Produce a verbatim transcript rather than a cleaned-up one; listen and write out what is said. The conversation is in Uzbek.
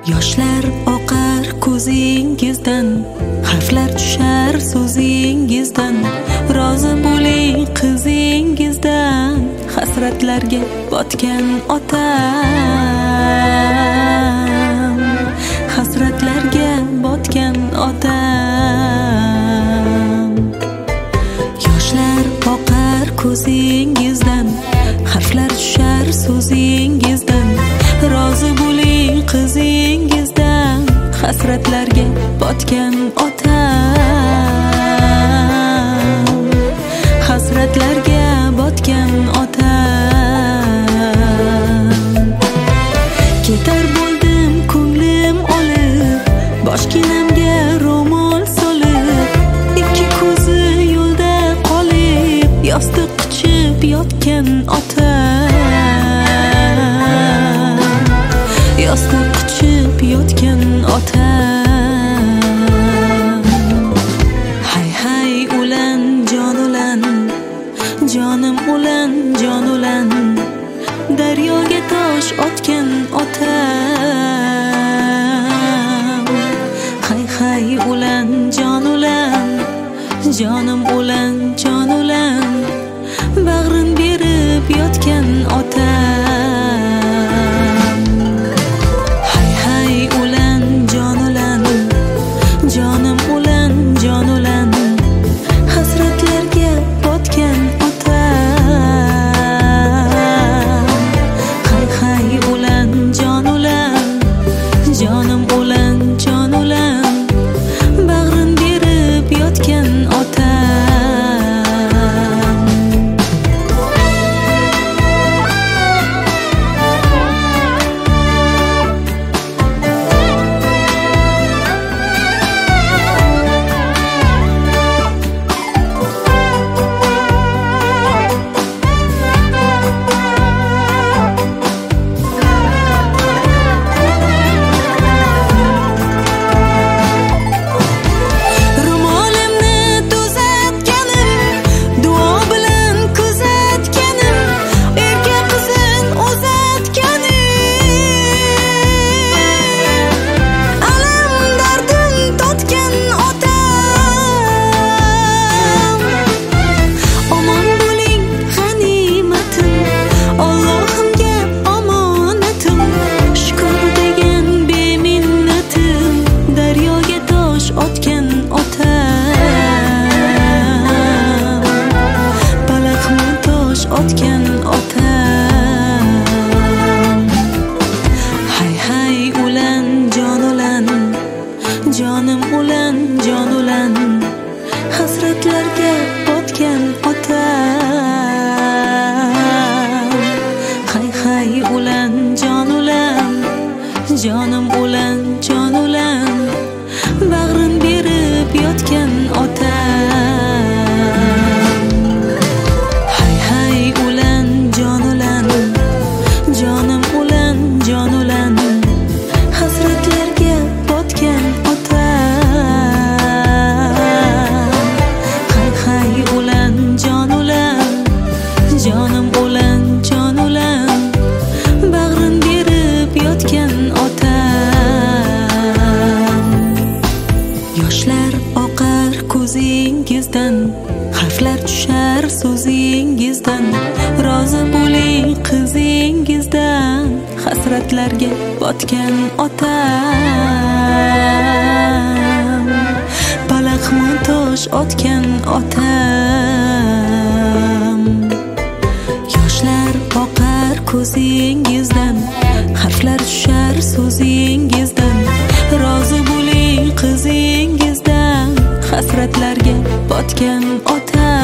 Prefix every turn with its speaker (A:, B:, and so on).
A: Yoshlar oqar ko'zingizdan, harflar tushar so'zingizdan. Rozi bo'ling qizingizdan, hasratlarga botgan otam, hasratlarga botgan otam. Yoshlar oqar ko'zingizdan, harflar tushar so'zingizdan. Rozi bo'ling qizingizdan, hasratlarga botgan otam, hasratlarga botgan otam. Ketar bo'ldim ko'nglim olib, boshginamga ro'mol solib, ikki ko'zi yo'lda qolib, yostiq quchib yotgan otam, yostiq quchib yotgan otam. Hay hay ulan jon ulan, jonim ulan jon ulan, daryoga tosh otgan otam. Hay hay ulan jon ulan, jonim ulan jon ulan, bag'rin berib yotgan otam. Hay hay ulan jon ulan, jonim ulan jon ulan, hasratlarga botgan otam. Hay hay ulan jon ulan, jonim ulan jon ulan, bag'rin berib yotgan otam. Otgan otam. Hay hay ulan jon ulan, jonim ulan jon ulan, hasratlarga botgan otam. Hay hay ulan jon ulan, jonim ulan jon ulan, bag'rin berib yotgan otam. Jon ulan, jonim ulan jon ulan, hasratlarga botgan otam. Hay hay ulan jon ulan, jonim ulan jon ulan, bag'rin berib yotgan otam. Yoshlar oqar ko'zingizdan, harflar tushar so'zingizdan. Rozi bo'ling qizingizdan, hasratlarga botgan otam, palaxmon tosh otgan otam. Yoshlar oqar ko'zingizdan, harflar tushar so'zingizdan. Rozi bo'ling qizingizdan, hasratlarga botgan otam.